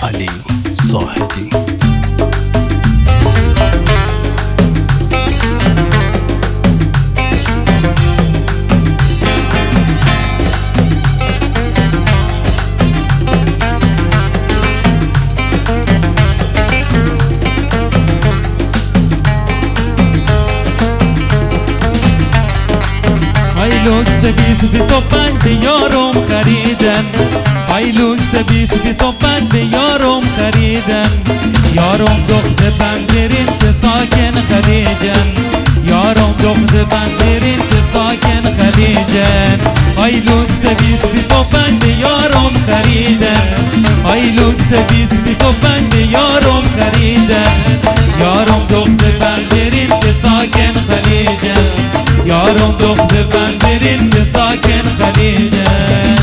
علي صاحبي. لوکس بی تو بند یارم خریدن، ای لوکس بی تو بند یارم خریدن، یارم دخت بندرین که ساکن خلیجن، یارم دخت بندرین که ساکن خلیجن. ای لوکس بی تو بند یارم خریدن، ای لوکس بی تو بند یارم خریدن، یارم دخت بندرین که ساکن خلیجن، یارم دخت بندرین که ساکن خلیجن.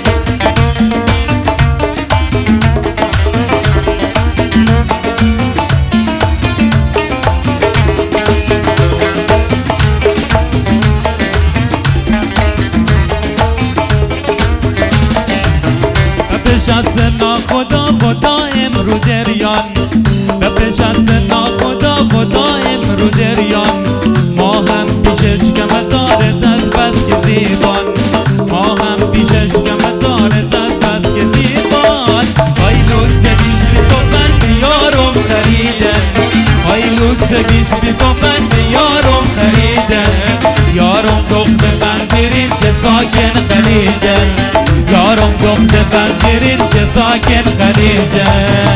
بپشست ناخدا خدا امرو جریان، بپشست ناخدا خدا امرو جریان، ما هم پیشش کمه داره دست بس که دیوان، ما هم پیشش کمه داره دست بس که دیوان. ای لوکس بی تو بند یارم خریدن، ای لوکس بی تو بند یارم خریدن، یارم دخت بندرین که ساکن خلیجن، یارم دخت بندرین که ساکن خلیجن.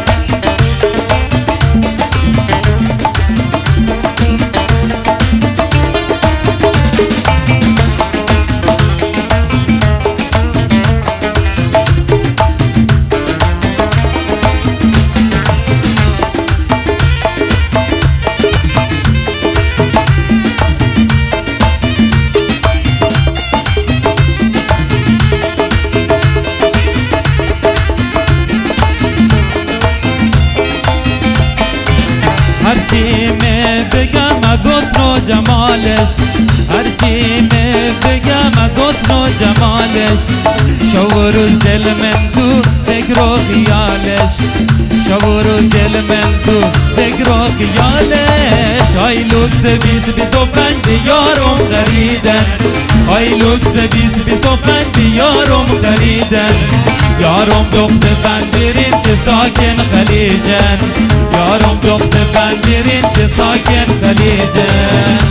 هرچی می بگم حسن و جمالش، هرچی می بگم حسن و جمالش، شب و روز دل من تو فکر و خیالش، شب و روز دل من تو فکر و خیالش. ای لوکس بی تو بند یارم خریدن، ای لوکس بی تو بند یارم خریدن، یارم دخت بندرین که ساکن خلیجن، یارم دخت بندرین که ساکن خلیجن.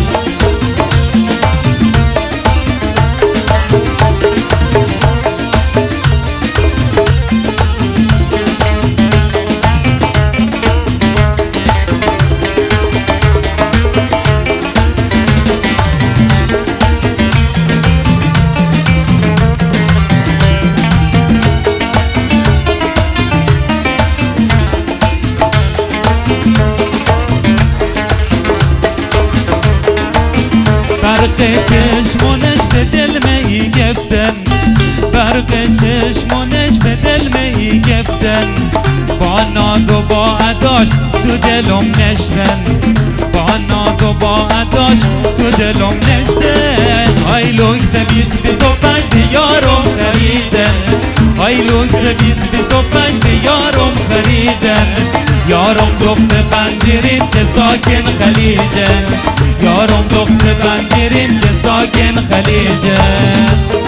برق چشمونش به دل می گفتن، برق چشمونش به دل می گفتن، با ناز و با اداش تو دلم نشتن، با ناز و با اداش تو دلم نشتن. ای لوکس بی تو بند یارم خریدن، ای لوکس بی تو بند یارم خریدن، یارم دخت بندرین که ساکن خلیجن، یارم دخت بندرین که ساکن خلیجن.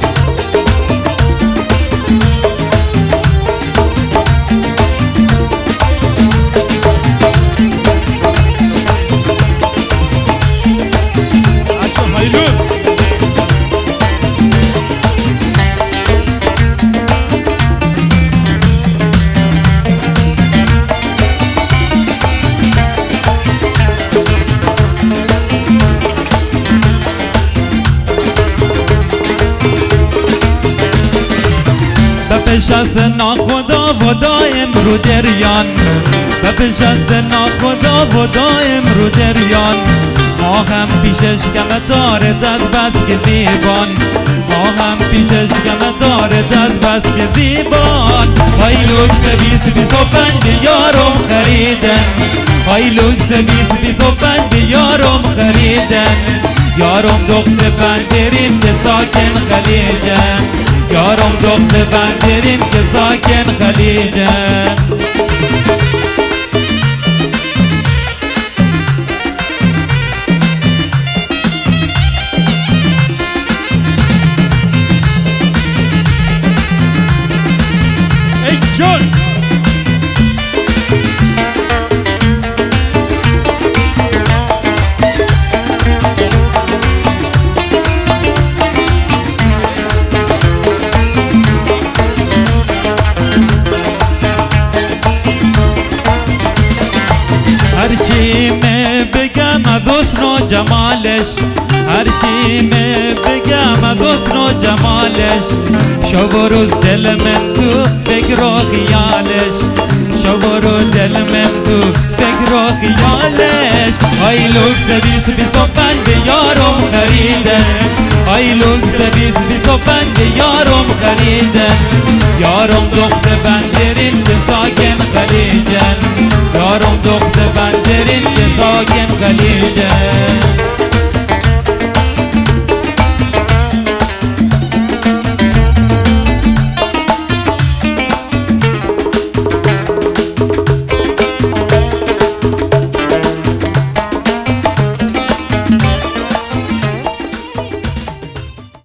بپشست ناخدا خدا امرو جریان، بپشست ناخدا خدا امرو جریان، ما هم پیشش کمه داره دست بس که دیوان، ما هم پیشش کمه داره دست بس که دیوان. ای لوکس بی تو بند یارم خریدن، ای لوکس بی تو بند یارم خریدن، یارم دخت بندرین که ساکن خلیجن، یارم دخت بندرین که ساکن خلیجن. جان هرچی می بگم از حسن و جمالش، هرچی می بگم از حسن و جمالش، شب و روز دل من تو فکر و خیالش، شب و روز دل من تو فکر و خیالش. آی لوک بیست بیست و پنج یارم خریدن، آی لوک بیست بیست و پنج یارم خریدن، یارم دخت بندرین که ساکن خلیجن، یارم دخت بندرین که ساکن خلیجن.